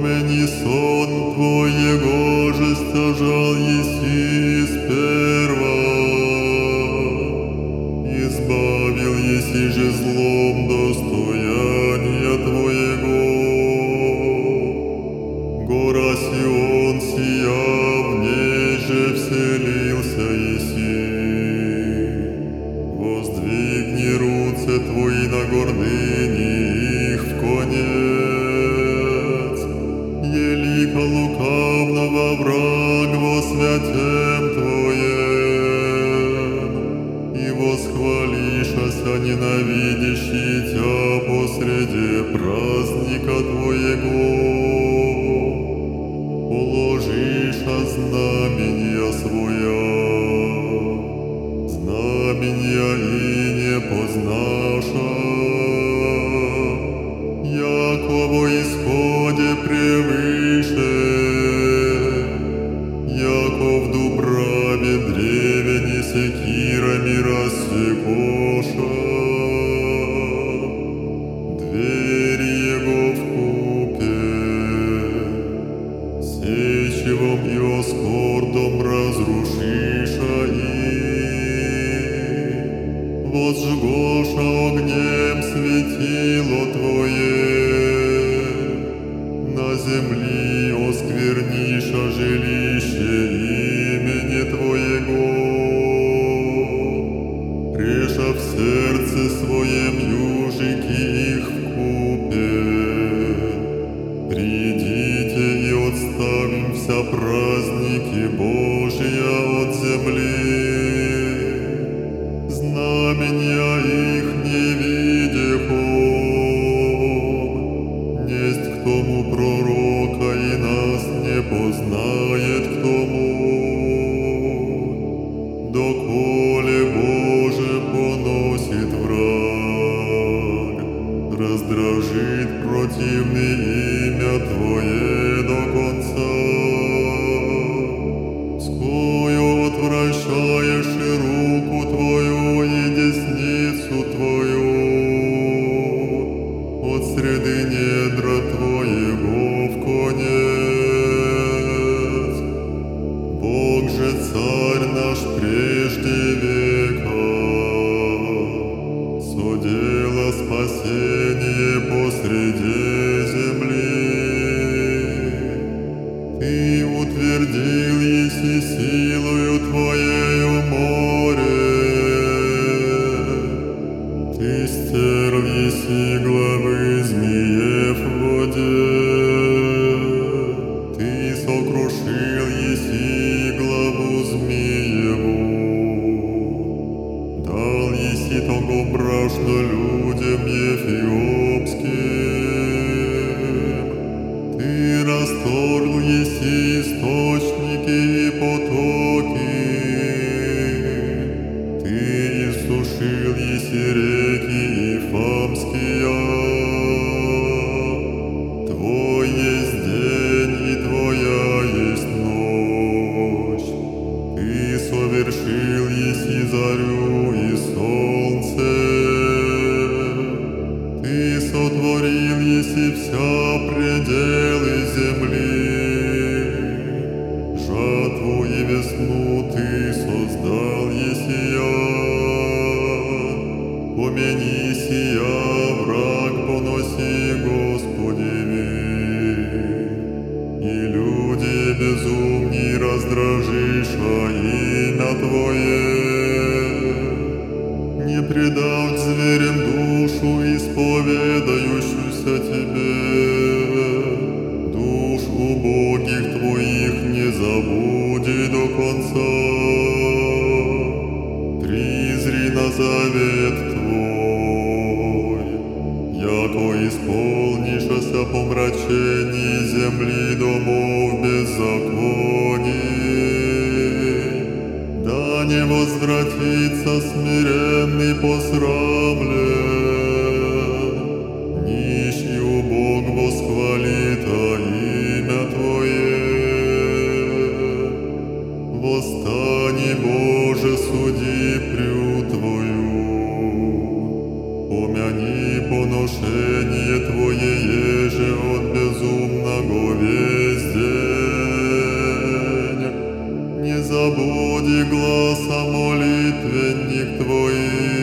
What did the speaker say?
помяни сон Твоего же стяжал еси сперва. Избавил еси же злом достояния Твоего. Гора Сион сия, в ней же вселился еси. Воздвигни руце Твои на гордыни их в конец. Елика лукавного враг во святем Твоем, и восхвалишася ненавидящий Тя посреди праздника Твоего. Положиша знамения своя, знамения и не познаша, яко во исходе превыше, яко в дубраве древени секирами рассекоша. Двери его в купе, сечевом и оскордом разрушиша их. Возжгоша огнем светило Твое, на земли оскверниша жилище имени Твоего. Реша в сердце своем южики их в купе. Придите и отставимся праздники Божия от земли. Знамения их не видев он, несть к тому пророка и нас не познает к тому. Доколе Боже поносит враг, раздражит противный имя Твое до конца. Скою отвращаешь и руку Твою и десницу Твою от среды недра Твоего в конец. Бог же Царь наш прежде века, содела спасение посреди земли. Ты утвердил еси силою Твоею море, Ты стерл еси главы змеев в воде, Ты сокрушил еси главу змееву, дал еси того брашно людям эфиопским. Ты расторгл еси источники и потоки, Ты иссушил еси реки Ифамские. Твой есть день и Твоя есть ночь. Ты совершил еси зарю и солнце. Ты сотворил еси вся пределы земли. Жатву и весну Ты создал есия. Помяни сия, враг поноси, Господи, и люди безумни раздражиша имя Твое. Не предав зверям душу, исповедающуюся Тебе, душ убогих Твоих не забуди до конца. Призри на завет Твой, яко исполнишася помрачений земли домов беззаконий. Да не возвратится смиренный посрамлен, нищий убог восхвалит имя Твое. Восстани, Боже, суди прю Твою, помяни поношение Твое еже от безумного Господи, гласа молитвенник Твоих.